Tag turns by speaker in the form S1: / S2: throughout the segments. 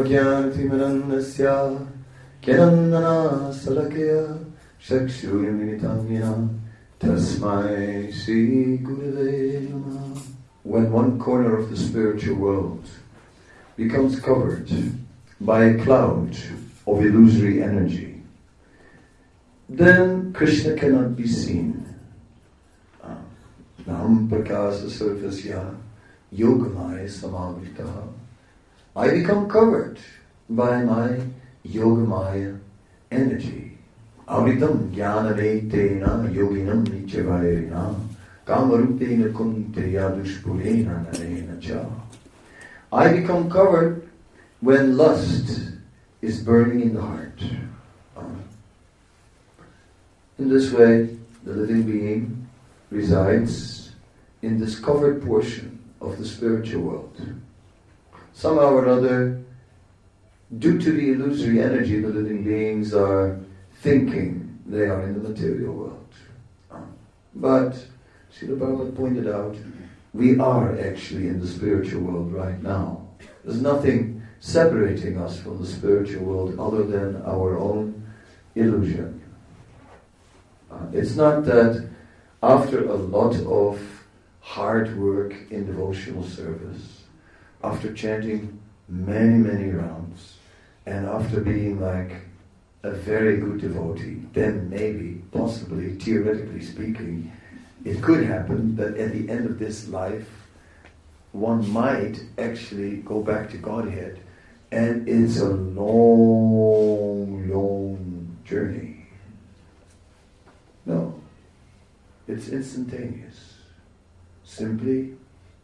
S1: Svagyantimanandasya Kyanandana Salakya Shakshurimitamya Tasmai Sri Gurave Namaha. When one corner of the spiritual world becomes covered by a cloud of illusory energy, then Krishna cannot be seen. Nam prakasa sarvasya yogamaya samavitaha. I become covered by my yogamaya energy. Avritam jnananetena yoginam nityavairina kamarupena kunteya dushpurena narena cha. I become covered when lust is burning in the heart. In this way, the living being resides in this covered portion of the spiritual world. Somehow or other, due to the illusory energy, the living beings are thinking they are in the material world. But, Srila Prabhupada pointed out, we are actually in the spiritual world right now. There's nothing separating us from the spiritual world other than our own illusion. It's not that after a lot of hard work in devotional service, after chanting many, many rounds, and after being like a very good devotee, then maybe, possibly, theoretically speaking, it could happen that at the end of this life, one might actually go back to Godhead, and it's a long, long journey. No, it's instantaneous. Simply,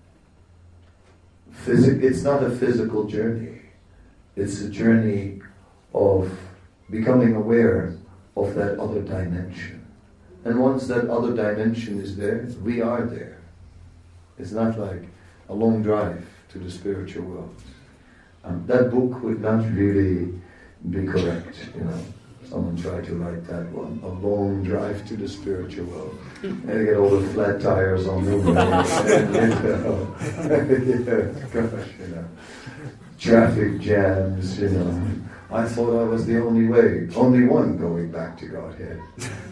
S1: it's not a physical journey. It's a journey of becoming aware of that other dimension. And once that other dimension is there, we are there. It's not like a long drive to the spiritual world. That book would not really be correct, Someone tried to write that one, A Long Drive to the Spiritual World. And they get all the flat tires on the road. Traffic jams, I thought I was the only one going back to Godhead.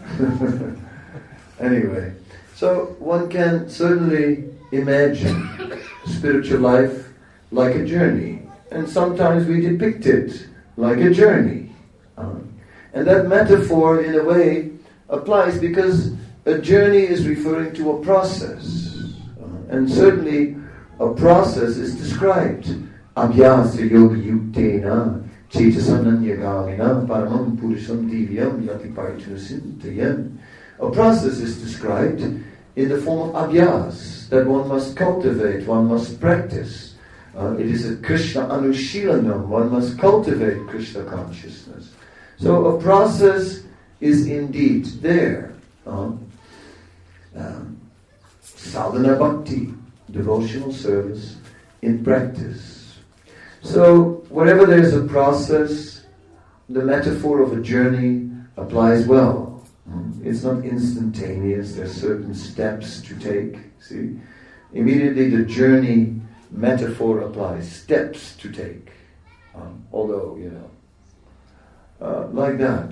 S1: Anyway, so one can certainly imagine spiritual life like a journey. And sometimes we depict it like a journey. And that metaphor, in a way, applies because a journey is referring to a process. And certainly, a process is described. Abhyasa yoga yuktena chetasananyagamina paramam purusham divyam yati paritunasintayan. A process is described in the form of abhyas, that one must cultivate, one must practice. It is a Krishna anushilanam, one must cultivate Krishna consciousness. So a process is indeed there. Sadhana bhakti, devotional service in practice. So wherever there is a process, the metaphor of a journey applies well. It's not instantaneous, there are certain steps to take. See? Immediately the journey metaphor applies, steps to take. Although, like that.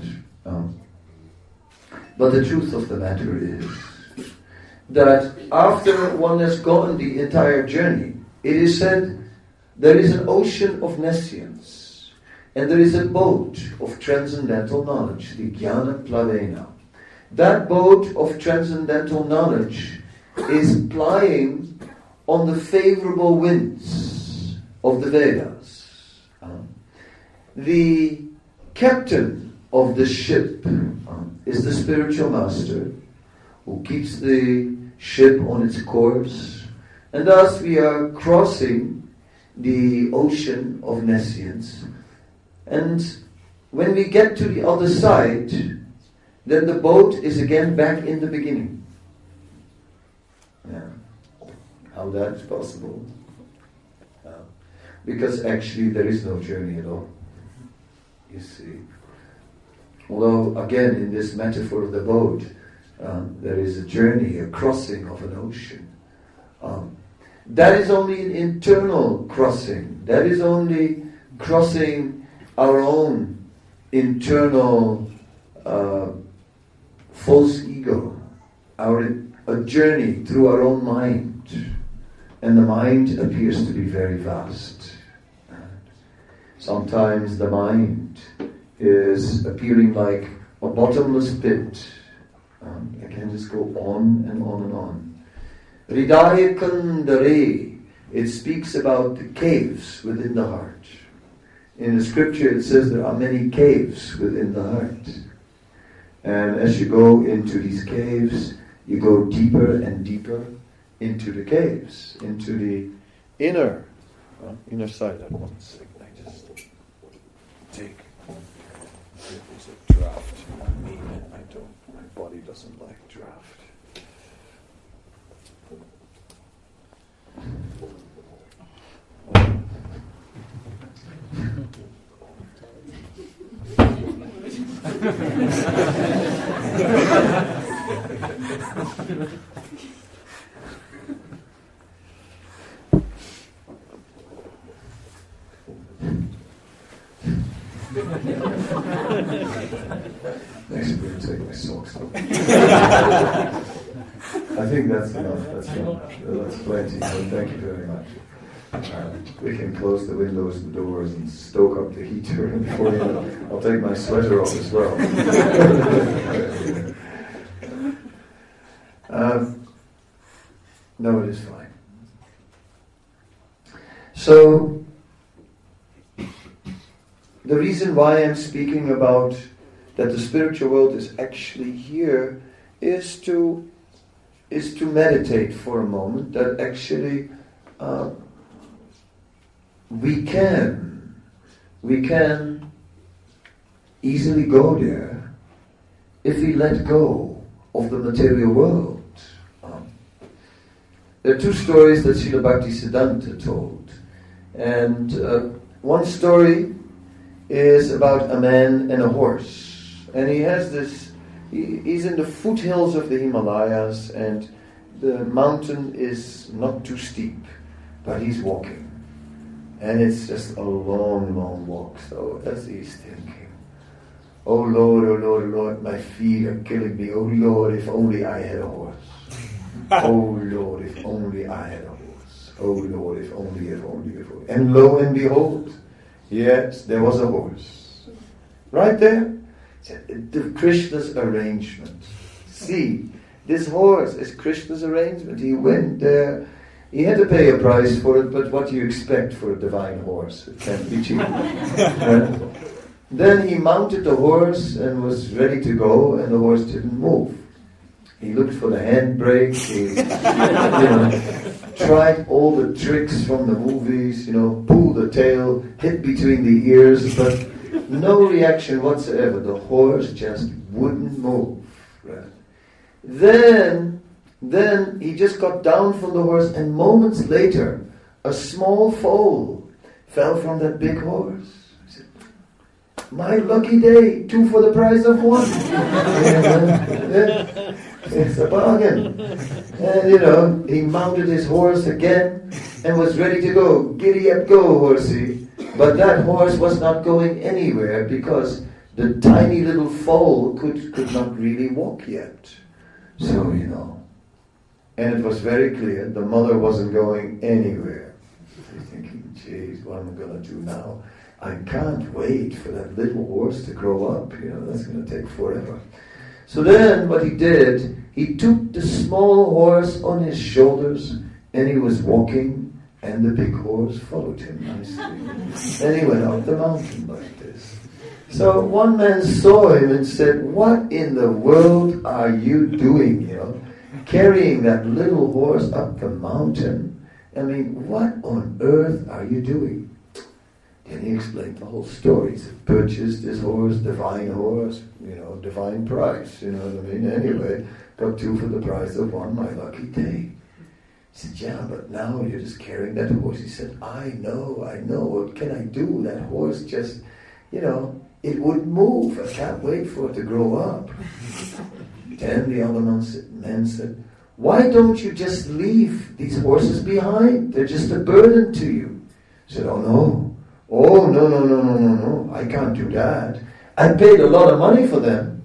S1: But the truth of the matter is that after one has gone the entire journey, it is said there is an ocean of nescience and there is a boat of transcendental knowledge, the Jnana Plavena. That boat of transcendental knowledge is plying on the favorable winds of the Vedas. The captain of the ship is the spiritual master who keeps the ship on its course, and thus we are crossing the ocean of nescience, and when we get to the other side, then the boat is again back in the beginning. How that is possible? Because actually there is no journey at all. You see. Although, again, in this metaphor of the boat, there is a journey, a crossing of an ocean. That is only an internal crossing. That is only crossing our own internal false ego, a journey through our own mind, and the mind appears to be very vast. Sometimes the mind is appearing like a bottomless pit. I can just go on and on and on. Hridaya Kandare, it speaks about the caves within the heart. In the scripture it says there are many caves within the heart. And as you go into these caves, you go deeper and deeper into the caves, into the inner side. At one second, I just take. There's a draft on me, and my body doesn't like draft. Next week, take my socks off. I think that's enough. That's plenty. So thank you very much. We can close the windows and doors and stoke up the heater before you know. I'll take my sweater off as well. No, it is fine. So, the reason why I'm speaking about that the spiritual world is actually here is to meditate for a moment that actually we can easily go there if we let go of the material world. There are two stories that Srila Bhaktisiddhanta told. And one story is about a man and a horse. And he has this, he's in the foothills of the Himalayas, and the mountain is not too steep, but he's walking. And it's just a long, long walk. So as he's thinking, oh Lord, my feet are killing me. Oh Lord, if only I had a horse. Oh Lord, if only I had a horse. Oh Lord, if only. And lo and behold, yes, there was a horse. Right there. The Krishna's arrangement. See, this horse is Krishna's arrangement. He went there. He had to pay a price for it, but what do you expect for a divine horse? It can't be cheap. Then he mounted the horse and was ready to go, and the horse didn't move. He looked for the handbrake. He tried all the tricks from the movies, pull the tail, hit between the ears, but no reaction whatsoever. The horse just wouldn't move. Right? Then he just got down from the horse, and moments later, a small foal fell from that big horse. He said, my lucky day, 2 for the price of 1. It's a bargain. And he mounted his horse again and was ready to go. Giddy up, go, horsey. But that horse was not going anywhere because the tiny little foal could not really walk yet. So, and it was very clear the mother wasn't going anywhere. She's thinking, geez, what am I going to do now? I can't wait for that little horse to grow up. That's going to take forever. So then what he did, he took the small horse on his shoulders and he was walking, and the big horse followed him nicely. And he went up the mountain like this. So one man saw him and said, what in the world are you doing, carrying that little horse up the mountain? I mean, what on earth are you doing? Then he explained the whole story. He said, purchased this horse, divine price, Anyway, got 2 for the price of 1, my lucky day. He said, yeah, but now you're just carrying that horse. He said, I know, what can I do? That horse just, it would move. I can't wait for it to grow up. Then the other man said, why don't you just leave these horses behind? They're just a burden to you. He said, oh no, Oh, no, I can't do that. I paid a lot of money for them.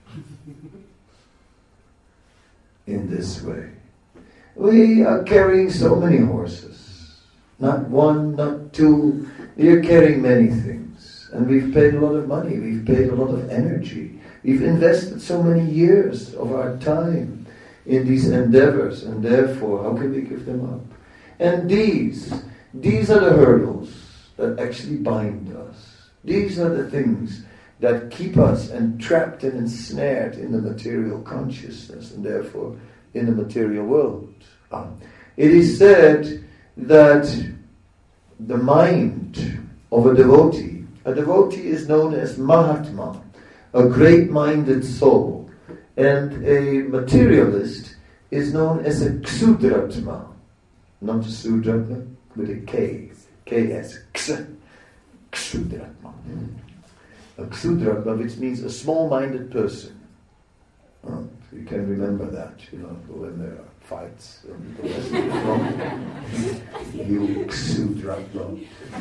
S1: In this way. We are carrying so many horses. Not one, not two. We are carrying many things. And we've paid a lot of money. We've paid a lot of energy. We've invested so many years of our time in these endeavors. And therefore, how can we give them up? And these are the hurdles that actually bind us. These are the things that keep us entrapped and ensnared in the material consciousness and therefore in the material world. It is said that the mind of a devotee is known as Mahatma, a great-minded soul, and a materialist is known as a Ksudratma, not a Sudratma, with a K, K-S, Ksudratma. A Ksudratma, which means a small-minded person. You can remember that, when there are fights and the rest of the front. You Ksudratma.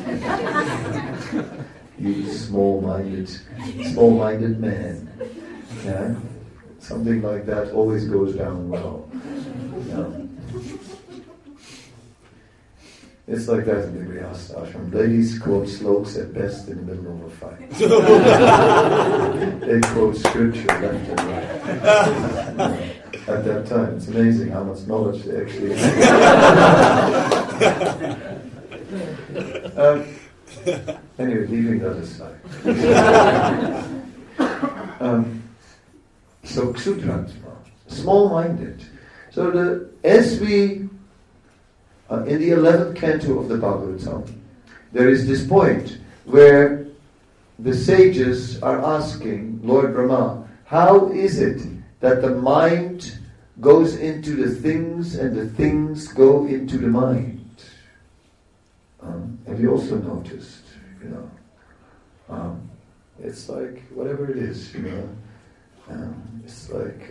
S1: You small-minded man. Yeah? Something like that always goes down well. Yeah. It's like that in the Grihastha ashram. Ladies quote slokas at best in the middle of a fight. They quote scripture left and right. At that time, it's amazing how much knowledge they actually have. Anyway, leaving that aside. So Ksudratma, small-minded. So as we in the 11th canto of the Bhagavatam, there is this point where the sages are asking Lord Brahma, how is it that the mind goes into the things and the things go into the mind? Have you also noticed, it's like whatever it is, it's like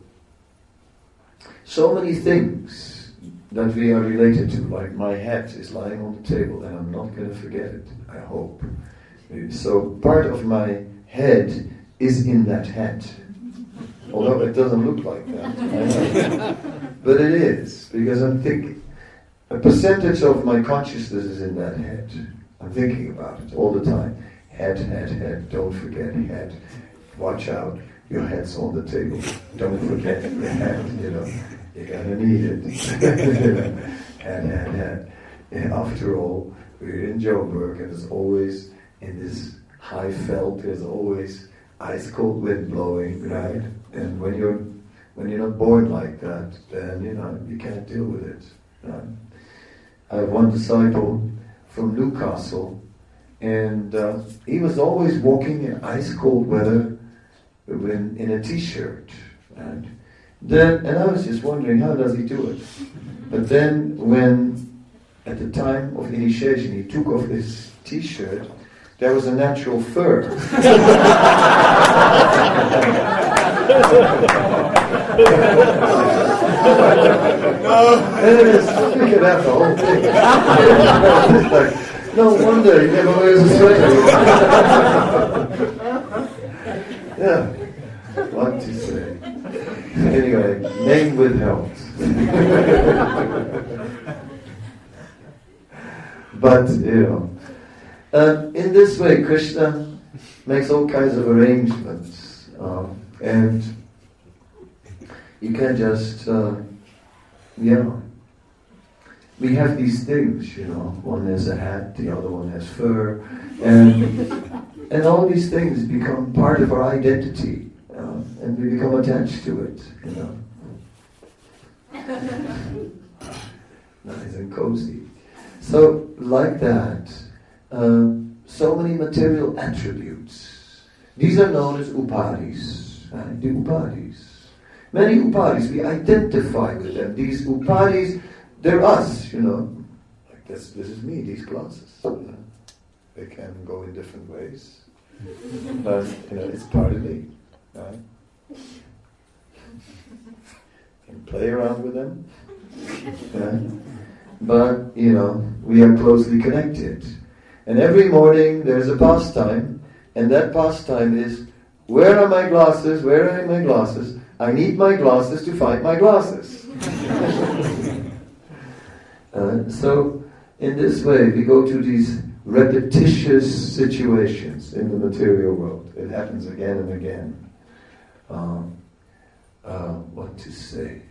S1: so many things that we are related to, like my hat is lying on the table and I'm not going to forget it, I hope. So part of my head is in that hat. Although it doesn't look like that. I know. But it is, because I'm thinking, a percentage of my consciousness is in that head. I'm thinking about it all the time. Head, don't forget head. Watch out, your head's on the table. Don't forget your head, You're gonna need it. Head. And after all, we're in Joburg, and there's always, in this high veld, there's always ice cold wind blowing, right? And when you're not born like that, then you can't deal with it. Right? I have one disciple from Newcastle, and he was always walking in ice cold weather in a t-shirt, right? And I was just wondering, how does he do it? But then when, at the time of initiation, he took off his t-shirt, there was a natural fur. And it's figured out the whole thing. It's like, no wonder he never wears a sweater. Yeah, what to say. Anyway, name withheld. But, in this way, Krishna makes all kinds of arrangements. And you can just, we have these things, one has a hat, the other one has fur, and all these things become part of our identity. And we become attached to it, Nice and cozy. So, like that, so many material attributes. These are known as upadis, right? The upadis. Many upadis, we identify with them. These upadis, they're us, Like this is me, these glasses. They can go in different ways. But, it's part of me. Right? Can play around with them. Right? But, we are closely connected. And every morning there's a pastime, and that pastime is, where are my glasses? Where are my glasses? I need my glasses to find my glasses. So in this way we go to these repetitious situations in the material world. It happens again and again. What to say?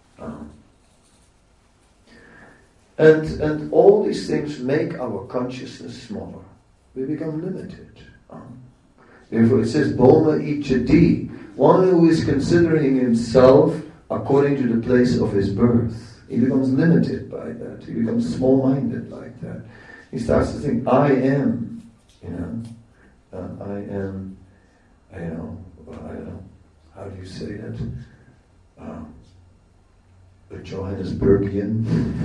S1: And all these things make our consciousness smaller. We become limited. Therefore it says, Boma Ichadi, one who is considering himself according to the place of his birth. He becomes limited by that. He becomes small-minded like that. He starts to think, I am, I am, I don't know, how do you say that? A Johannesburgian.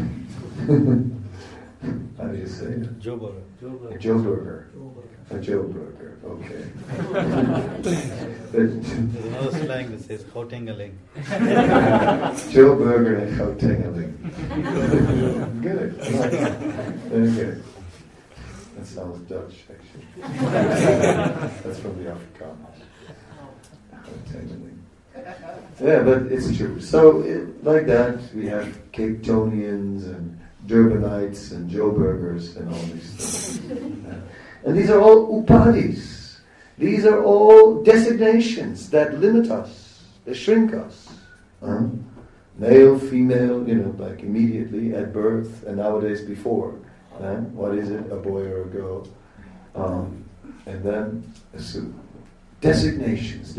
S1: How do you say it?
S2: Joburger.
S1: A Joburger. A Joburger, okay.
S2: There's another slang that says Gautengeling.
S1: Joburger and Gautengeling. Good. Very good. That sounds Dutch, actually. That's from the Afrikaans. Gautengeling. Yeah, but it's true. So, like that, we have Cape Townians and Durbanites and Joburgers and all these things. And these are all upadis. These are all designations that limit us. They shrink us. Male, female, like immediately at birth and nowadays before. What is it? A boy or a girl? And then designations,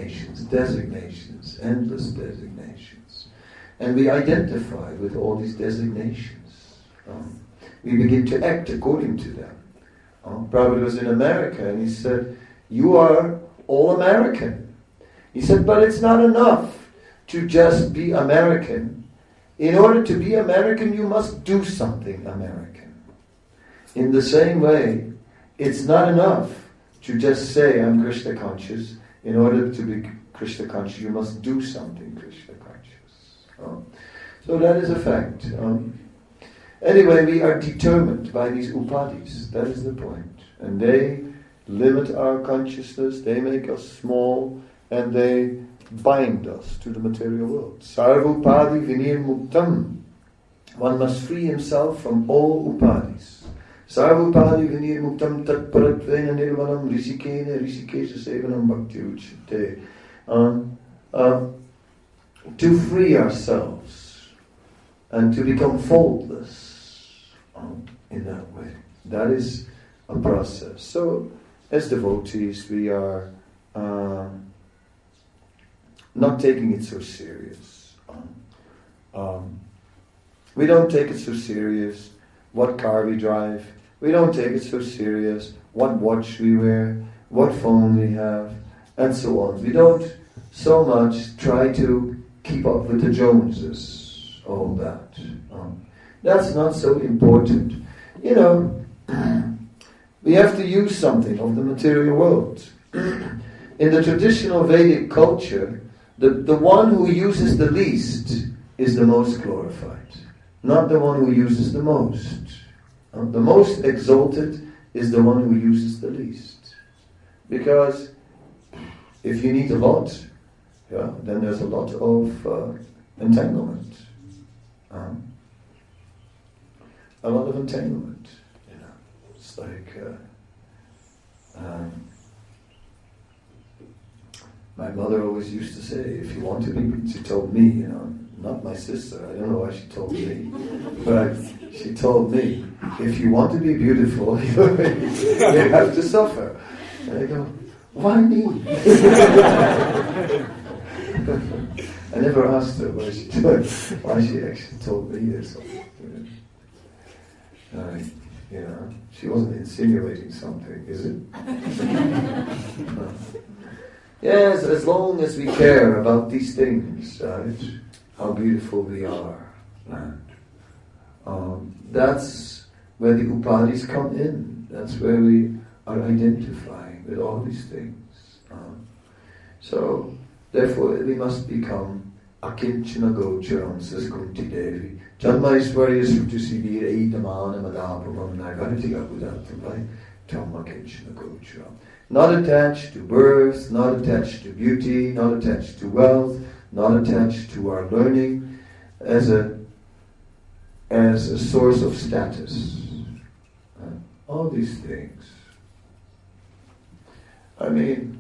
S1: endless designations. And we identify with all these designations. We begin to act according to them. Prabhupada was in America and he said, you are all American. He said, but it's not enough to just be American. In order to be American, you must do something American. In the same way, it's not enough to just say, I'm Krishna conscious. In order to be Krishna conscious, you must do something Krishna conscious. So that is a fact. Anyway, we are determined by these upadis. That is the point. And they limit our consciousness, they make us small, and they bind us to the material world. Sarvupadi vinir muktam. One must free himself from all upadis. Sarvupadi vinir muktam tat paratvena nirvanam rishikesha sevanam bhakti uchate. To free ourselves and to become faultless in that way. That is a process. So, as devotees, we are not taking it so serious. We don't take it so serious what car we drive. We don't take it so serious what watch we wear, what phone we have, and so on. We don't so much try to keep up with the Joneses, all that. That's not so important. We have to use something of the material world. In the traditional Vedic culture, the one who uses the least is the most glorified, not the one who uses the most. The most exalted is the one who uses the least. Because if you need a lot, then there's a lot of entanglement. A lot of entanglement. It's like my mother always used to say, if you want to be, she told me, not my sister, I don't know why she told me, but she told me, if you want to be beautiful, you have to suffer. And I go, why me? I never asked her why she actually told me this. She wasn't insinuating something, is it? No. Yes, as long as we care about these things, how beautiful we are, that's where the upadis come in. That's where we are identifying with all these things. So, therefore, we must become akinchana gocharam, says Kunti Devi. Janmaishwarya Srutisivira Idamana Madhapamam Nagaratiga Buddhatamai Tamma Kinchana gocharam. Not attached to birth, not attached to beauty, not attached to wealth, not attached to our learning as a source of status. All these things. I mean,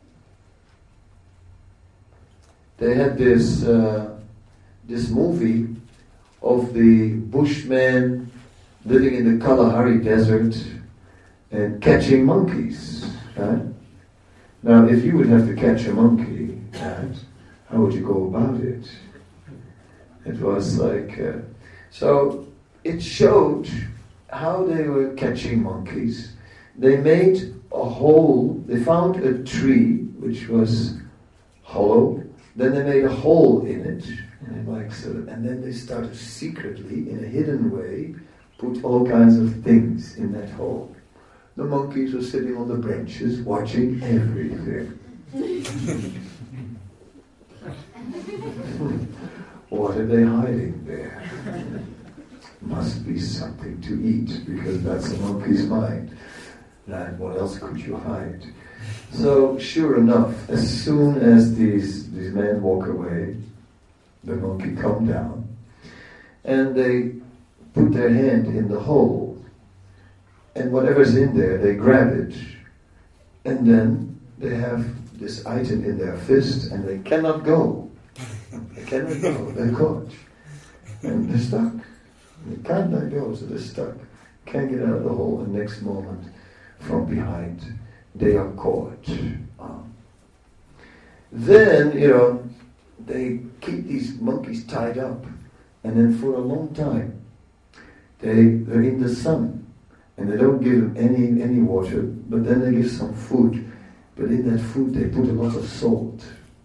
S1: they had this movie of the Bushman living in the Kalahari desert and catching monkeys. Right? Now, if you would have to catch a monkey, right, how would you go about it? It was like... so it showed how they were catching monkeys. They made a hole, they found a tree which was hollow, then they made a hole in it, and then they started secretly, in a hidden way, put all kinds of things in that hole. The monkeys were sitting on the branches watching everything. What are they hiding there? Must be something to eat, because that's a monkey's mind. And what else could you hide? So, sure enough, as soon as these men walk away, the monkey come down, and they put their hand in the hole, and whatever's in there, they grab it, and then they have this item in their fist, and they cannot go. They cannot go, they're caught. And they're stuck. They can't let go, so they're stuck. Can't get out of the hole, and next moment, from behind, they are caught. Then, they keep these monkeys tied up, and then for a long time, they're in the sun, and they don't give them any water, but then they give some food. But in that food, they put a lot of salt.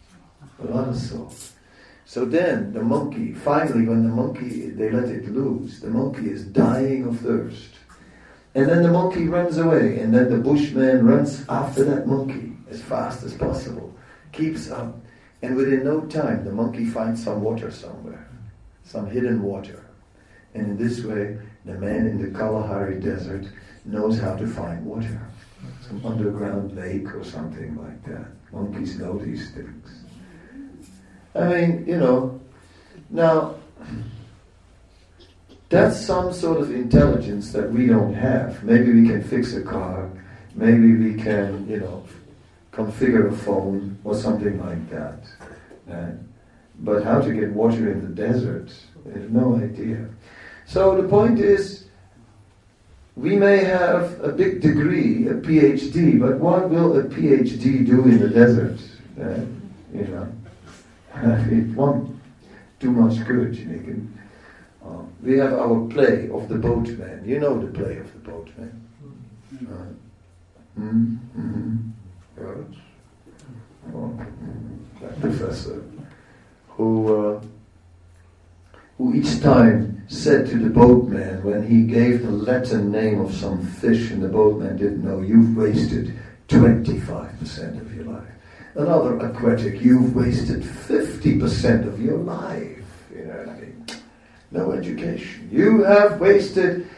S1: So then the monkey, finally when they let it loose, the monkey is dying of thirst. And then the monkey runs away, and then the bushman runs after that monkey as fast as possible, keeps up, and within no time the monkey finds some water somewhere, some hidden water. And in this way, the man in the Kalahari desert knows how to find water. Some underground lake or something like that. Monkeys know these things. I mean, now, that's some sort of intelligence that we don't have. Maybe we can fix a car, maybe we can, configure a phone or something like that. But how to get water in the desert, I have no idea. So the point is, we may have a big degree, a PhD, but what will a PhD do in the desert? It won't do much good. We have our play of the boatman. You know the play of the boatman. Good. That professor who each time said to the boatman, when he gave the Latin name of some fish and the boatman didn't know, "You've wasted 25% of your life." Another aquatic, "You've wasted 50% of your life." No education. "You have wasted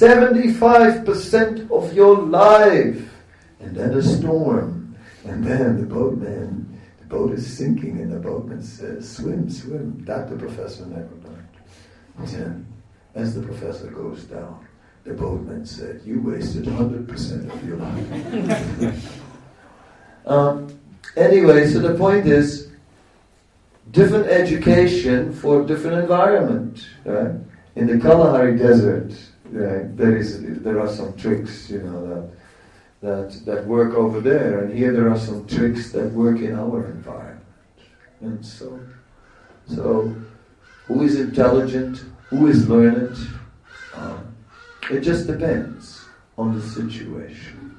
S1: 75% of your life." And then a storm. And then the boat is sinking, and the boatman says, "Swim, swim." That the professor never learned. Then, as the professor goes down, the boatman said, "You wasted 100% of your life." Anyway, so the point is, different education for different environment. Right? In the Kalahari desert, right, there are some tricks, that work over there, and here there are some tricks that work in our environment. And so who is intelligent? Who is learned? It just depends on the situation.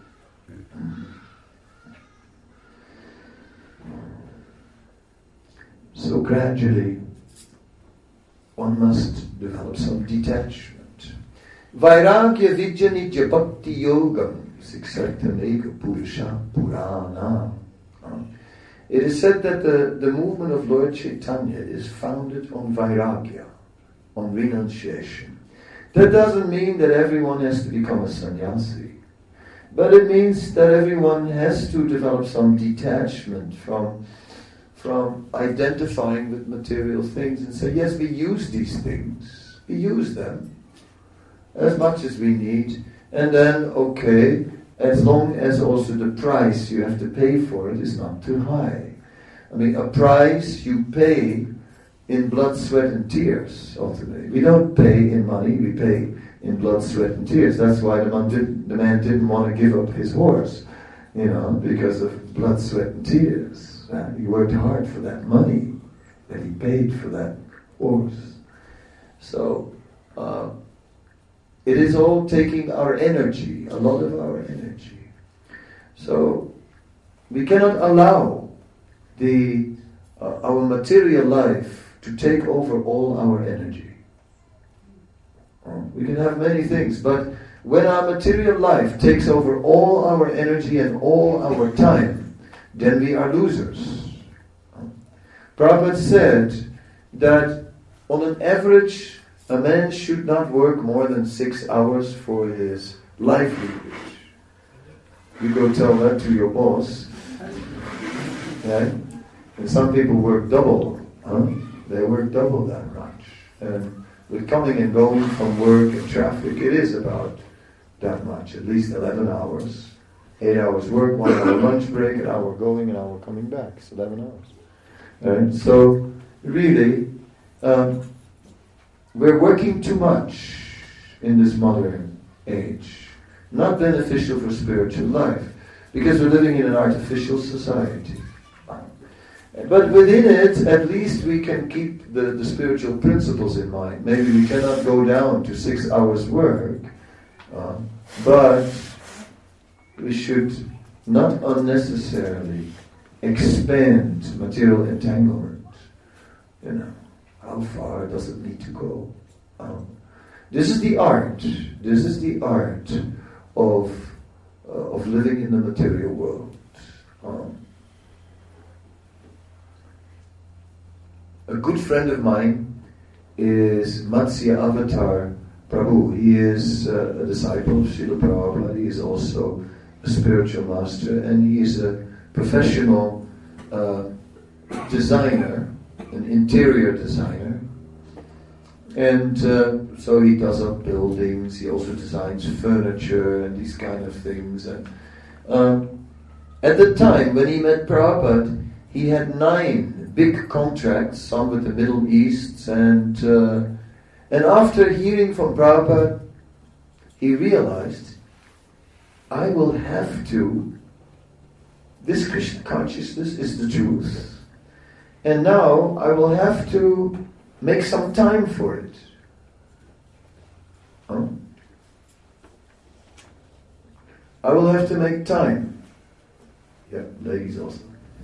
S1: So gradually, one must develop some detachment. Vairagya Vijjanijya Bhakti Yogam Siksartameka Purusha Purana. it is said that the movement of Lord Chaitanya is founded on vairagya, on renunciation. That doesn't mean that everyone has to become a sannyasi, but it means that everyone has to develop some detachment from identifying with material things and say, yes, we use these things, we use them as much as we need, and then, okay, as long as also the price you have to pay for it is not too high. I mean, a price you pay in blood, sweat and tears, ultimately. We don't pay in money, we pay in blood, sweat and tears. That's why the man didn't want to give up his horse, because of blood, sweat and tears. He worked hard for that money that he paid for that horse. So, it is all taking our energy, a lot of our energy. So, we cannot allow our material life to take over all our energy. We can have many things, but when our material life takes over all our energy and all our time, then we are losers. Prabhupada said that on an average, a man should not work more than 6 hours for his livelihood. You go tell that to your boss. Right? And some people work double. They work double that much. And with coming and going from work and traffic, it is about that much, at least 11 hours. 8 hours work, 1 hour lunch break, an hour going, an hour coming back. It's 11 hours. Right? So, really, we're working too much in this modern age. Not beneficial for spiritual life, because we're living in an artificial society. But within it, at least we can keep the spiritual principles in mind. Maybe we cannot go down to 6 hours work, but we should not unnecessarily expand material entanglement. How far does it need to go? This is the art. This is the art of living in the material world. A good friend of mine is Matsya Avatar Prabhu. He is a disciple of Srila Prabhupada. He is also a spiritual master, and he is a professional designer, an interior designer. And so he does up buildings, he also designs furniture and these kind of things. And at the time when he met Prabhupada, he had 9 big contracts, some with the Middle East, and after hearing from Prabhupada, he realized, I will have to, this Krishna consciousness is the truth, and now I will have to make some time for it. I will have to make time. Yeah, ladies also.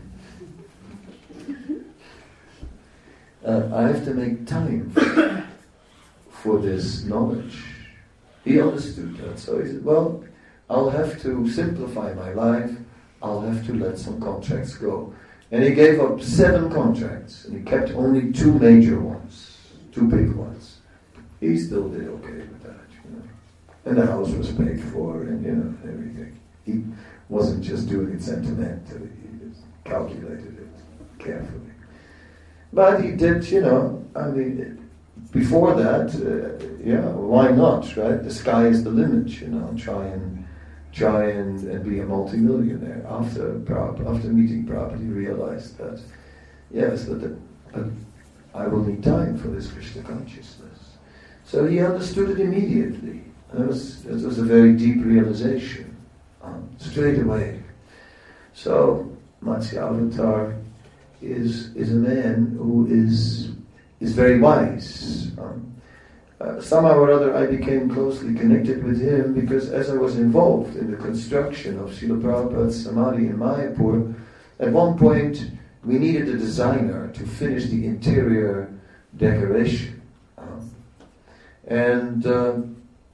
S1: I have to make time for this knowledge. He understood that. So he said, well, I'll have to simplify my life. I'll have to let some contracts go. And he gave up 7 contracts, and he kept only 2 major ones, 2 big ones. He still did okay with that, And the house was paid for, and everything. He wasn't just doing it sentimentally. He just calculated it carefully. But he did, before that, why not, right? The sky is the limit, Try and be a multi-millionaire. After meeting Prabhupada, he realized that, yes, that I will need time for this Krishna consciousness. So he understood it immediately. It was a very deep realization, straight away. So Matsya Avatar is a man who is very wise. Somehow or other I became closely connected with him because as I was involved in the construction of Srila Prabhupada's Samadhi in Mayapur, at one point we needed a designer to finish the interior decoration.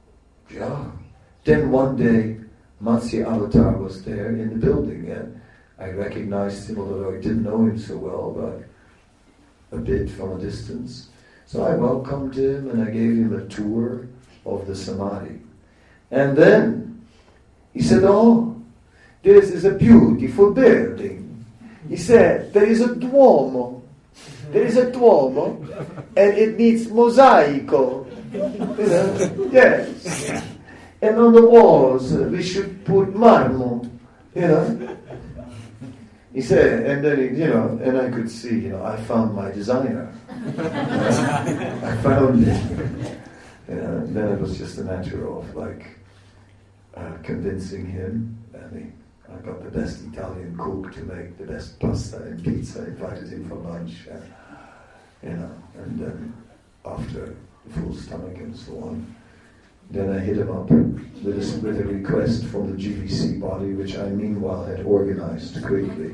S1: Then one day Matsya Avatar was there in the building, and I recognized him, although I didn't know him so well, but a bit from a distance. So I welcomed him and I gave him a tour of the Samadhi. And then he said, "Oh, this is a beautiful building." He said, "There is a Duomo. There is a Duomo, and it needs mosaico." Yes. And on the walls, we should put marble, He said, and then, and I could see, I found my designer. I found him. And then it was just a matter of, convincing him. I got the best Italian cook to make the best pasta and pizza, invited him for lunch, and then after a full stomach and so on, then I hit him up with a request from the GVC body, which I meanwhile had organized quickly.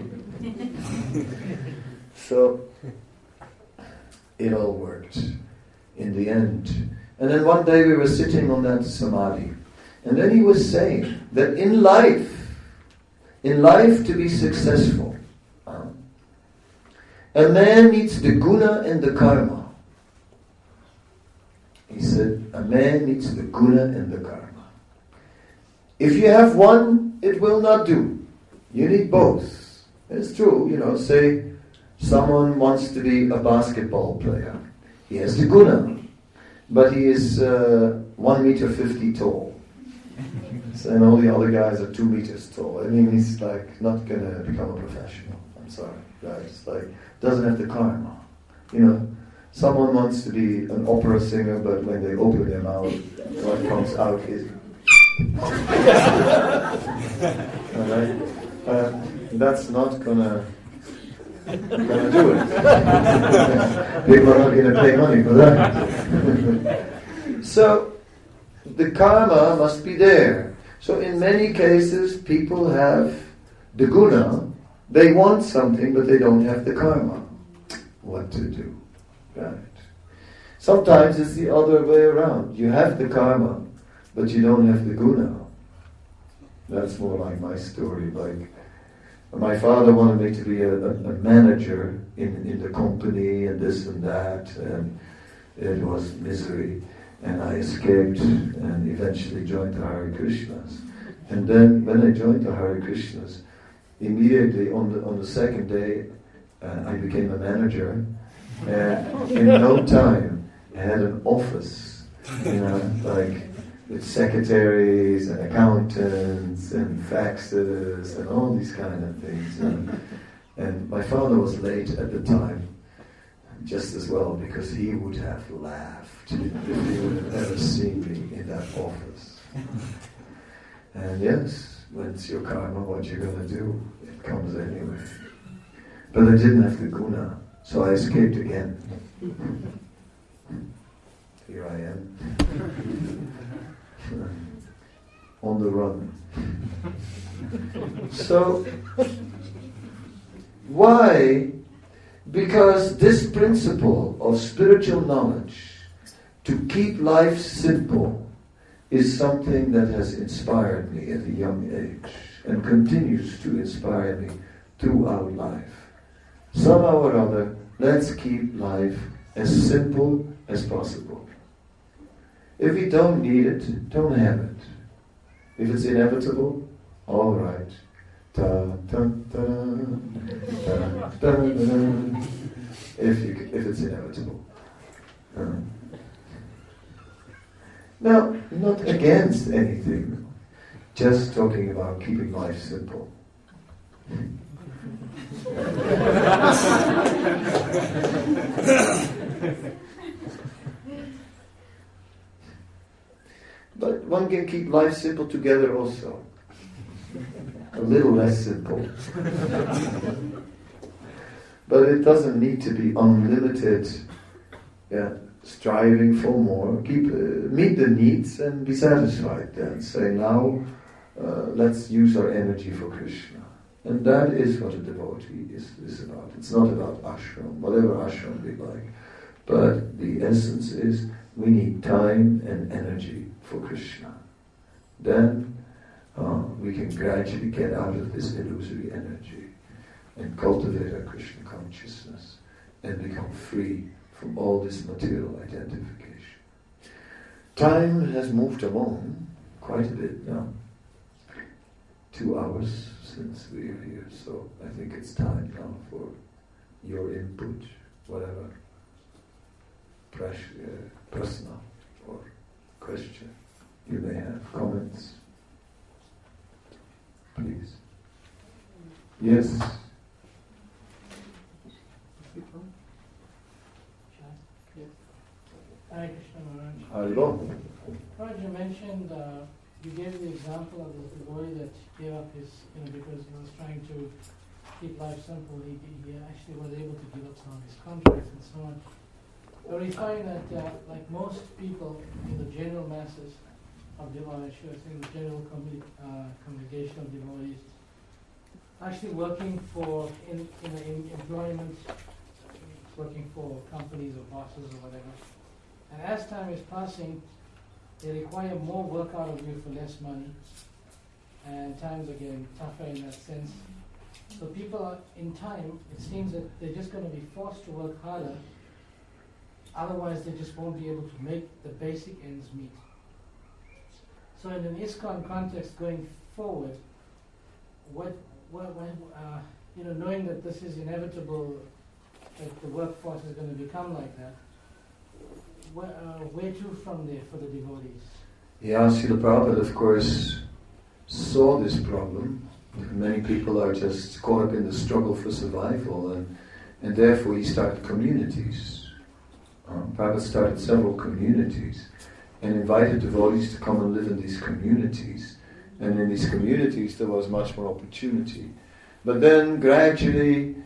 S1: So it all worked in the end. And then one day we were sitting on that Samadhi, and then he was saying that in life to be successful, a man needs the guna and the karma. He said, a man needs the guna and the karma. If you have one, it will not do. You need both. It's true, say someone wants to be a basketball player. He has the guna, but he is 1.50 meters tall. And all the other guys are 2 meters tall. He's not going to become a professional. I'm sorry, guys. Doesn't have the karma. Someone wants to be an opera singer, but when they open their mouth, what comes out is... that's not gonna do it. People are not going to pay money for that. So, the karma must be there. So in many cases, people have the guna. They want something, but they don't have the karma. What to do? Right. Sometimes it's the other way around. You have the karma, but you don't have the guna. That's more like my story. My father wanted me to be a manager in the company and this and that, and it was misery. And I escaped and eventually joined the Hare Krishnas. And then when I joined the Hare Krishnas, immediately on the second day, I became a manager. And in no time, I had an office, with secretaries and accountants and faxes and all these kind of things. And my father was late at the time, just as well, because he would have laughed if he would have ever seen me in that office. And yes, when it's your karma, what you're going to do, it comes anyway. But I didn't have the guna, so I escaped again. Here I am. On the run. So, why? Because this principle of spiritual knowledge, to keep life simple, is something that has inspired me at a young age and continues to inspire me throughout life. Somehow or other, let's keep life as simple as possible. If we don't need it, don't have it. If it's inevitable, all right. If it's inevitable. Now, not against anything, just talking about keeping life simple. But one can keep life simple together also. A little less simple. But it doesn't need to be unlimited, striving for more. Meet the needs and be satisfied then. Say, now, let's use our energy for Krishna. And that is what a devotee is about. It's not about ashram, whatever ashram we like. But the essence is we need time and energy for Krishna. Then we can gradually get out of this illusory energy and cultivate our Krishna consciousness and become free from all this material identification. Time has moved along quite a bit now. 2 hours since we are here, so I think it's time now for your input, whatever, personal or question you may have, comments. Please. Yes.
S3: Hare Krishna Maharaj.
S1: Hello.
S3: Maharaj, you mentioned, you gave the example of the devotee that gave up his, because he was trying to keep life simple, he actually was able to give up some of his contracts and so on. But we find that, like most people in the general masses of devotees, in the general congregation of devotees, actually working for, in employment, working for companies or bosses or whatever. And as time is passing, they require more work out of you for less money, and times are getting tougher in that sense. So people are, in time, it seems that they're just going to be forced to work harder, otherwise they just won't be able to make the basic ends meet. So in an ISKCON context going forward, knowing that this is inevitable, that the workforce is going to become like that, where to from there for the devotees?
S1: Yeah, Srila Prabhupada, of course, saw this problem. Many people are just caught up in the struggle for survival, and therefore he started communities. Prabhupada started several communities and invited devotees to come and live in these communities. And in these communities there was much more opportunity. But then gradually,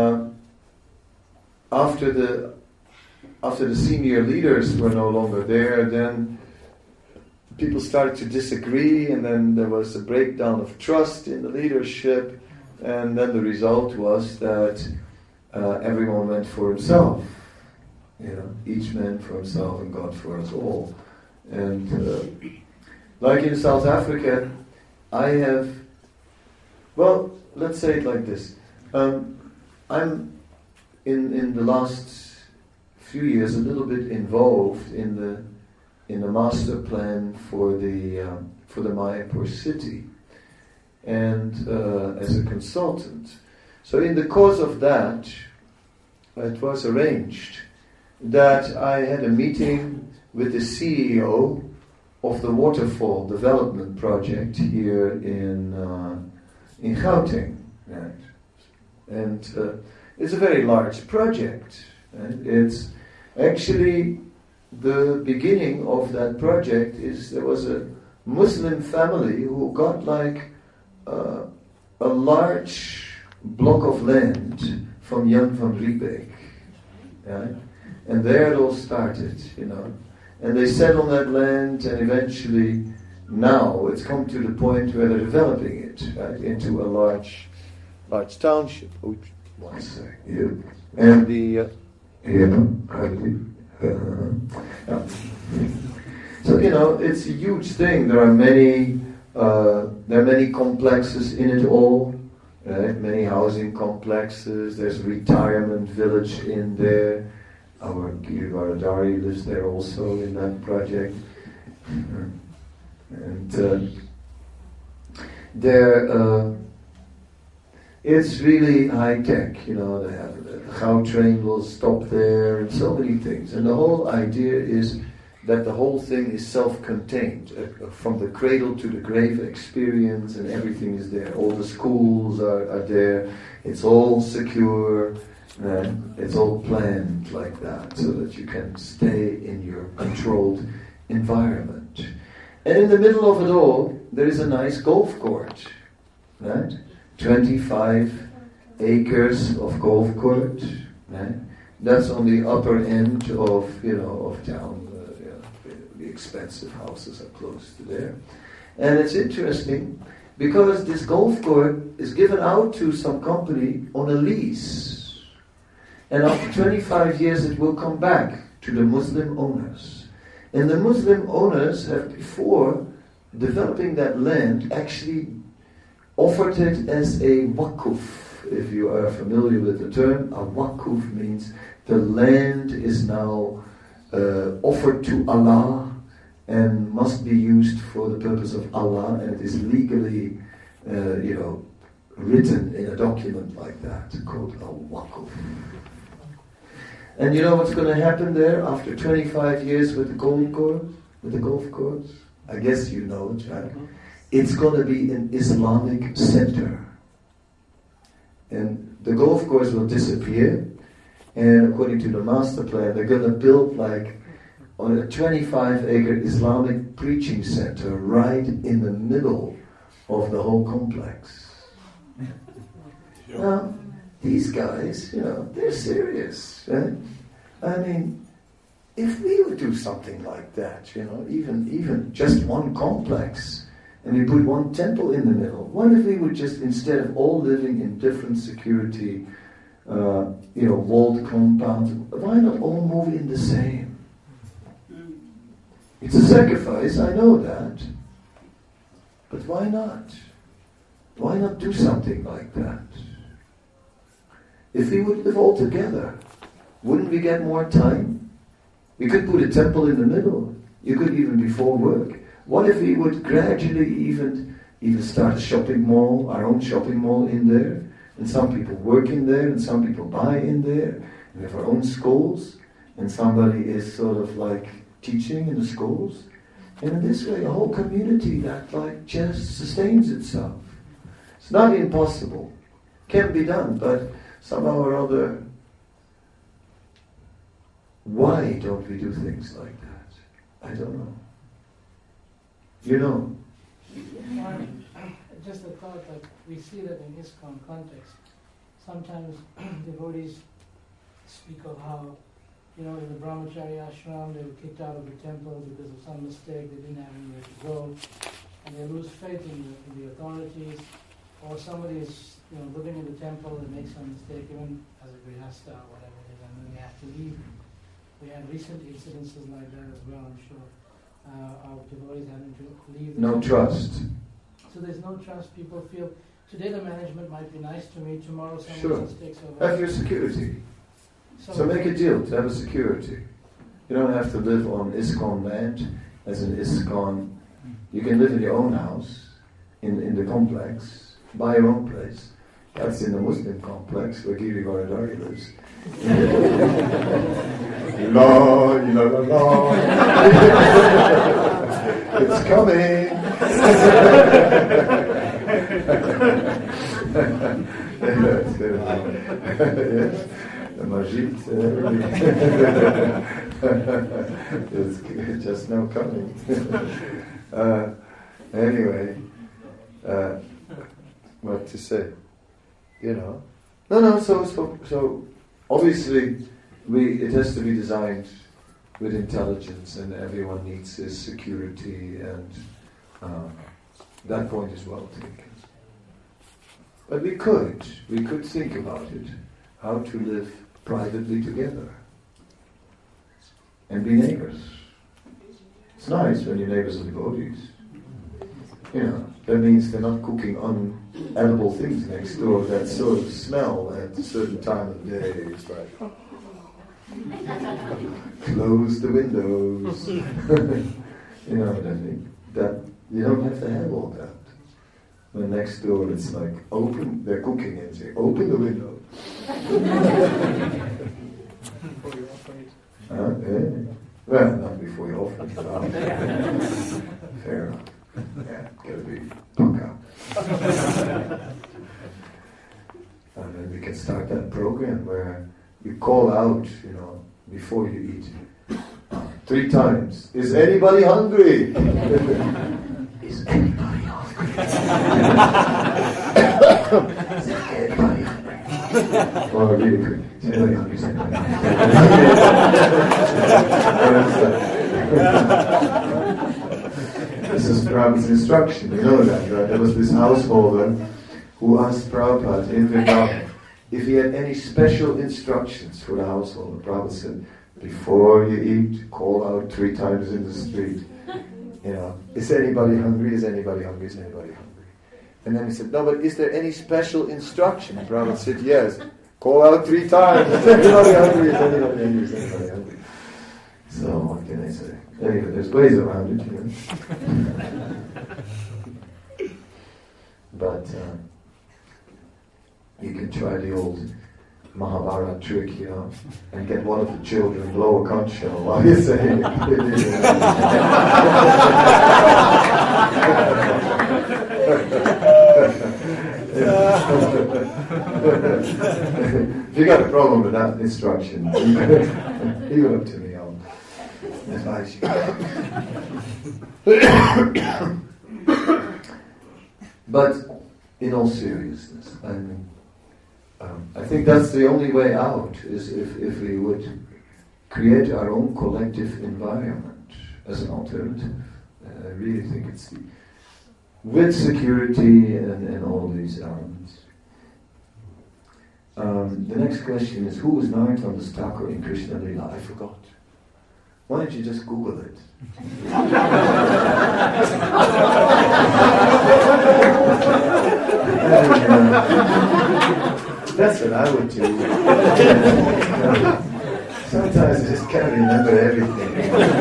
S1: after the senior leaders were no longer there, then people started to disagree, and then there was a breakdown of trust in the leadership, and then the result was that everyone went for himself. Each man for himself and God for us all. And like in South Africa, I have, let's say it like this. I'm in the last few years a little bit involved in the master plan for the Mayapur city, and as a consultant. So in the course of that, it was arranged that I had a meeting with the CEO of the Waterfall Development Project here in Gauteng, right? And it's a very large project. Right? It's actually the beginning of that project is there was a Muslim family who got like a large block of land from Jan van Riebeek, right? And there it all started, And they settled on that land, and eventually now it's come to the point where they're developing it, right, into a large township. Oops, one sec. Yeah. And the so it's a huge thing. There are many complexes in it all, right? Many housing complexes. There's a retirement village in there. Our Giridharadari lives there also in that project. And it's really high tech, They have the Gautrain will stop there and so many things. And the whole idea is that the whole thing is self-contained, from the cradle to the grave experience, and everything is there. All the schools are there. It's all secure. It's all planned like that so that you can stay in your controlled environment. And in the middle of it all, there is a nice golf court, right? 25 acres of golf court, right? That's on the upper end of town. The expensive houses are close to there. And it's interesting because this golf court is given out to some company on a lease. And after 25 years it will come back to the Muslim owners. And the Muslim owners have before developing that land, actually offered it as a waqf. If you are familiar with the term, a waqf means the land is now offered to Allah and must be used for the purpose of Allah, and it is legally, written in a document like that called a waqf. And you know what's going to happen there after 25 years with the golf course? I guess you know it, right? It's going to be an Islamic center. And the golf course will disappear, and according to the master plan, they're going to build like on a 25-acre Islamic preaching center right in the middle of the whole complex. Now, these guys, they're serious, right? I mean, if we would do something like that, even just one complex, and we put one temple in the middle, what if we would just, instead of all living in different security, walled compounds, why not all move in the same? It's a sacrifice, I know that. But why not? Why not do something like that? If we would live all together, wouldn't we get more time? We could put a temple in the middle. You could even before work. What if we would gradually even start a shopping mall, our own shopping mall in there, and some people work in there, and some people buy in there, and we have our own schools, and somebody is sort of like teaching in the schools, and in this way a whole community that like just sustains itself. It's not impossible. Can be done, but somehow or other, why don't we do things like that? I don't know. You know?
S3: Just a thought that we see that in ISKCON context. Sometimes devotees speak of how, in the Brahmachari ashram, they were kicked out of the temple because of some mistake, they didn't have anywhere to go, and they lose faith in the authorities, or somebody is living in the temple and makes some mistake, even as a grihasta or whatever it is, and then they have to leave. We had recent incidences like that as well, I'm sure. Our devotees having to leave.
S1: No trust.
S3: So there's no trust. People feel, today the management might be nice to me, tomorrow someone
S1: Sure.
S3: else takes over.
S1: Have your security. So make a deal to have a security. You don't have to live on ISKCON land as an ISKCON. You can live in your own house, in the complex, buy your own place. That's in the Muslim complex where Giri Varadari lives. La, la, la, la. It's coming. Yes. The Majid. It's just now coming. Anyway, what to say? No. So obviously, it has to be designed with intelligence, and everyone needs his security, and that point is well taken. But we could think about it, how to live privately together and be neighbors. It's nice when your neighbors are devotees. That means they're not cooking unedible things next door that sort of smell at a certain time of the day. It's like, close the windows. You know what I mean? That you don't have to have all that. When next door it's like, they're cooking and say, open the window. Well, not before you offer it, but fair enough. Yeah, gotta be punk out. And then we can start that program where you call out, before you eat, 3 times. Is anybody hungry? Is anybody hungry? Is anybody hungry? Or really quick. Is anybody hungry? Is anybody hungry? This is Prabhupada's instruction, you know that, right? There was this householder who asked Prabhupada in Vrindavan if he had any special instructions for the householder. Prabhupada said, before you eat, call out 3 times in the street. is anybody hungry? Is anybody hungry? Is anybody hungry? And then he said, no, but is there any special instruction? And Prabhupada said, yes. Call out 3 times. Is anybody hungry? Is anybody hungry? Is anybody hungry? So what can I say? Anyway, there's ways around it, But you can try the old Mahabharata trick, and get one of the children blow a conch shell while you're saying it. If you got a problem with that instruction, leave it up to me. I'll advise you. But in all seriousness, I think that's the only way out, is if we would create our own collective environment as an alternative. I really think it's with security and all these elements. The next question is, who was Narottam Thakur in Krishna Lila? I forgot. Why don't you just Google it? That's what I would do. Sometimes I just can't remember everything.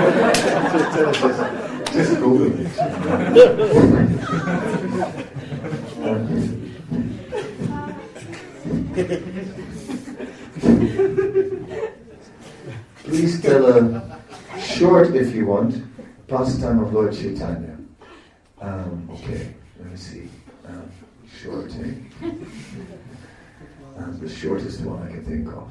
S1: Just Google it. Please tell a short, if you want, pastime of Lord Chaitanya. Okay, let me see. Short, the shortest one I can think of.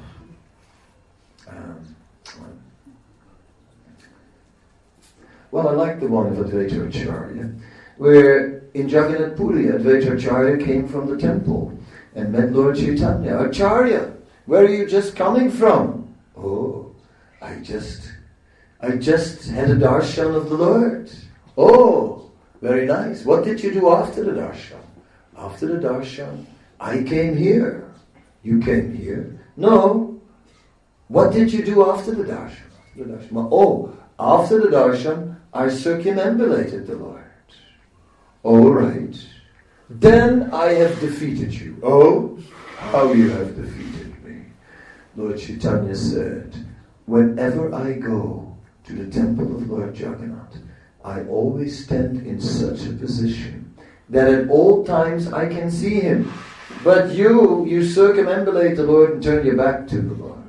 S1: Well, I like the one of Advaita Acharya, where in Jagannath Puri, Advaita Acharya came from the temple and met Lord Chaitanya. Acharya, where are you just coming from? Oh, I just had a darshan of the Lord. Oh, very nice. What did you do after the darshan? After the darshan, I came here. You came here? No. What did you do after the darshan? Oh, after the darshan, I circumambulated the Lord. All right. Then I have defeated you. Oh, how you have defeated me. Lord Chaitanya said, whenever I go to the temple of Lord Jagannath, I always stand in such a position that at all times I can see him. But you circumambulate the Lord and turn your back to the Lord.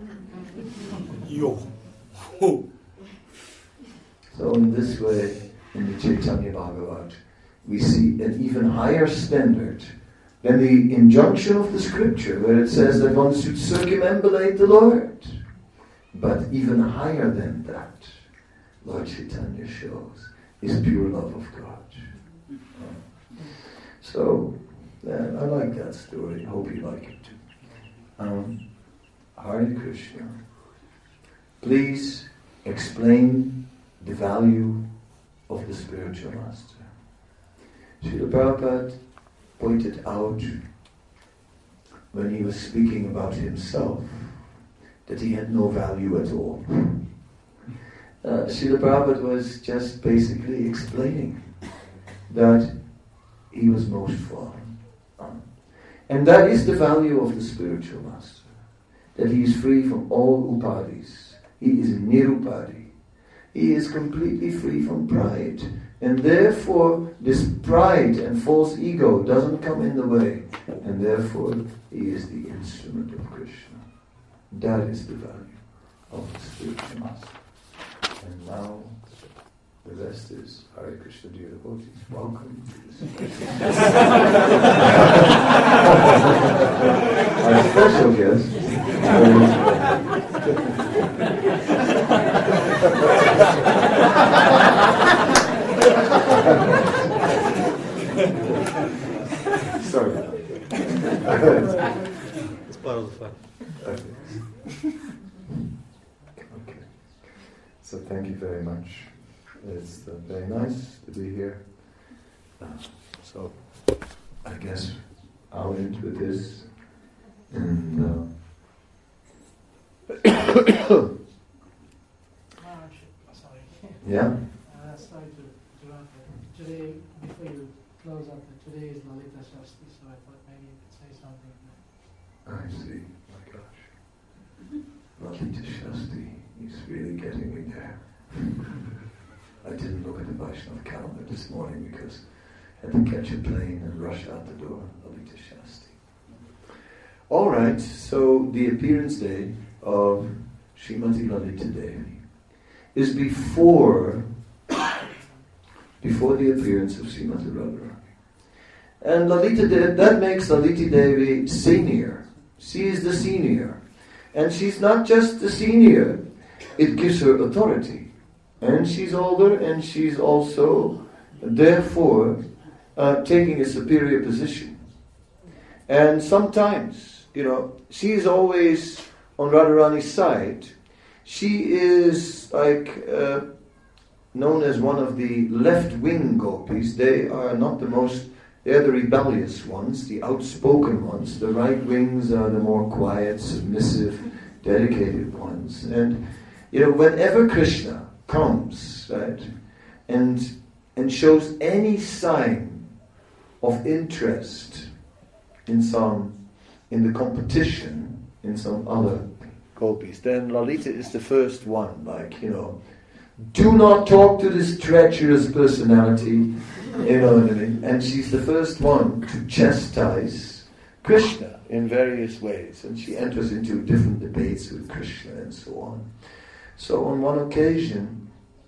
S1: So in this way, in the Chaitanya Bhagavat, we see an even higher standard than the injunction of the scripture, where it says that one should circumambulate the Lord. But even higher than that, Lord Chaitanya shows is pure love of God. So, I like that story. Hope you like it too. Hare Krishna. Please explain the value of the spiritual master. Srila Prabhupada pointed out when he was speaking about himself that he had no value at all. Srila Prabhupada was just basically explaining that he was most fallen. And that is the value of the spiritual master, that he is free from all upadis. He is nirupadi. He is completely free from pride. And therefore, this pride and false ego doesn't come in the way. And therefore, he is the instrument of Krishna. That is the value of the spiritual master. And now, the rest is Hare Krishna, dear devotees. Welcome to this our special guest. Sorry.
S2: It's part of the fun.
S1: Okay. So thank you very much. It's very nice to be here. So I guess I'll end with this. And
S3: Sorry.
S1: yeah.
S3: Sorry to close up that today is Lalita Shasti, so I thought maybe you could say something.
S1: I see. My gosh. Lalita Shasti is really getting me there. I didn't look at the Vaishnava calendar this morning because I had to catch a plane and rush out the door. Lalita Shasti. All right, so the appearance day of Srimati Lalita Devi is before the appearance of Srimati Radharani. And Lalita Devi, that makes Lalita Devi senior. She is the senior. And she's not just the senior, it gives her authority. And she's older, and she's also, therefore, taking a superior position. And sometimes, she is always on Radharani's side. She is like known as one of the left-wing gopis. They are not they're the rebellious ones, the outspoken ones. The right wings are the more quiet, submissive, dedicated ones. And, whenever Krishna comes, right, and shows any sign of interest in the competition in some other gopis, then Lalita is the first one, do not talk to this treacherous personality, you know what I mean? And she's the first one to chastise Krishna in various ways, and she enters into different debates with Krishna and so on. So on one occasion,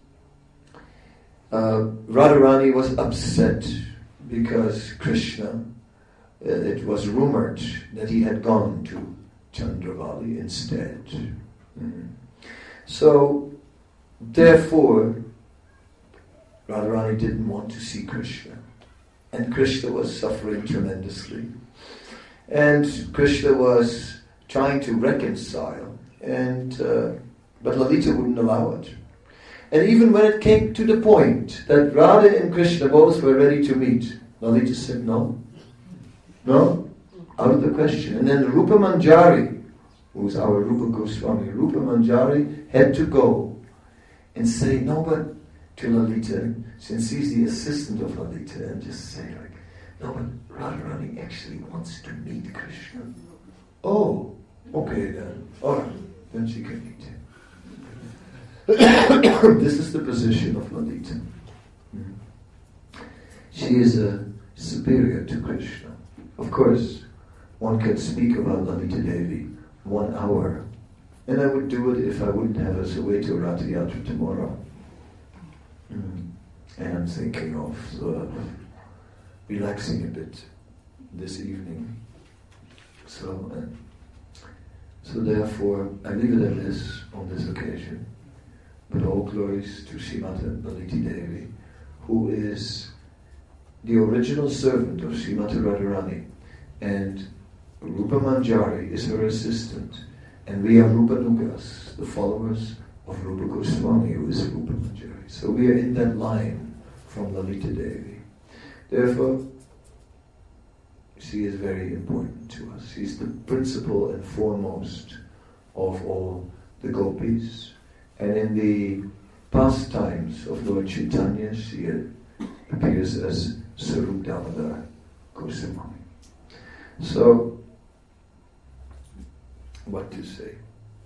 S1: Radharani was upset because Krishna, it was rumored that he had gone to Chandravali instead. So, therefore, Radharani didn't want to see Krishna. And Krishna was suffering tremendously. And Krishna was trying to reconcile, but Lalita wouldn't allow it. And even when it came to the point that Radha and Krishna both were ready to meet, Lalita said no, out of the question. And then Rupa Manjari, who's our Rupa Goswami, Rupa Manjari had to go and say no, but to Lalita, since he's the assistant of Lalita, and just say no, but Radharani actually wants to meet Krishna. Oh, okay then. Alright, then she can meet him. This is the position of Lalita. She is superior to Krishna. Of course, one can speak about Lalita Devi 1 hour, and I would do it if I wouldn't have us away to Rath Yatra tomorrow. And I'm thinking of relaxing a bit this evening. So therefore, I leave it at this on this occasion. But all glories to Srimati Lalita Devi, who is the original servant of Srimati Radharani, and Rupa Manjari is her assistant, and we are Rupa Nugas, the followers of Rupa Goswami, who is Rupa Manjari. So we are in that line from Lalita Devi. Therefore, she is very important to us. She's the principal and foremost of all the gopis. And in the pastimes of Lord Chaitanya, she appears as Sarup Damodar Goswami. So, what to say?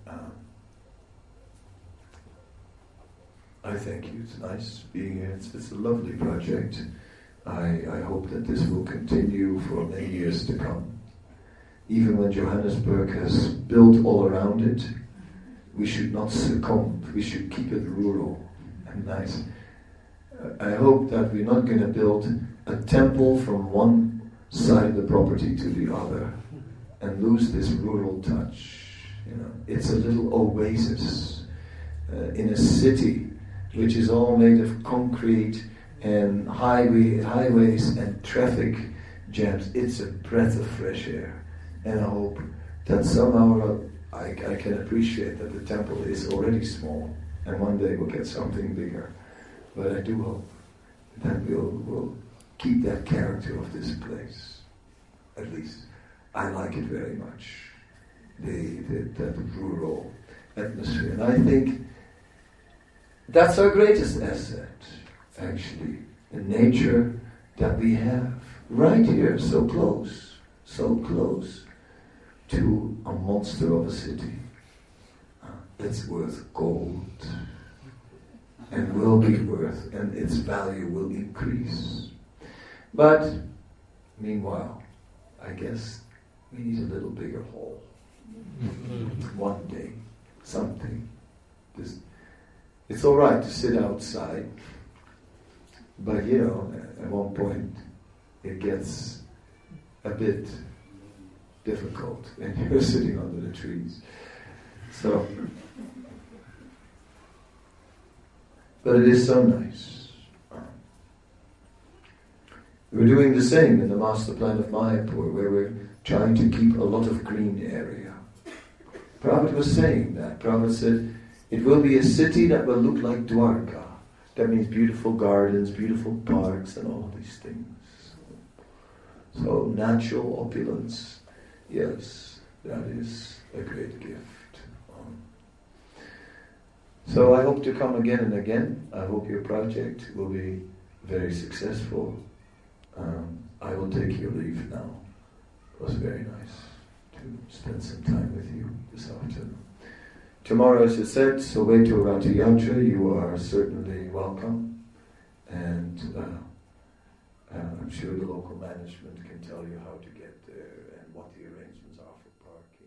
S1: I thank you. It's nice being here. It's a lovely project. I hope that this will continue for many years to come. Even when Johannesburg has built all around it, we should not succumb. We should keep it rural and nice. I hope that we're not going to build a temple from one side of the property to the other and lose this rural touch. It's a little oasis in a city which is all made of concrete and highways and traffic jams. It's a breath of fresh air, and I hope that somehow I can appreciate that the temple is already small, and one day we'll get something bigger. But I do hope that we'll keep that character of this place. At least I like it very much, that rural atmosphere. And I think that's our greatest asset, actually. The nature that we have right here, so close to a monster of a city. It's worth gold and will be worth, and its value will increase. But meanwhile, I guess we need a little bigger hole. One day, something. It's all right to sit outside, but at one point it gets a bit difficult when you're sitting under the trees. So, but it is so nice. We're doing the same in the master plan of Mayapur, where we're trying to keep a lot of green area. Prabhupada was saying that. Prabhupada said, it will be a city that will look like Dwarka. That means beautiful gardens, beautiful parks, and all these things. So natural opulence, yes, that is a great gift. So I hope to come again and again. I hope your project will be very successful. I will take your leave now. It was very nice to spend some time with you this afternoon. Tomorrow, as I said, Soweto Ratha Yatra, you are certainly welcome. And I'm sure the local management can tell you how to get there and what the arrangements are for parking.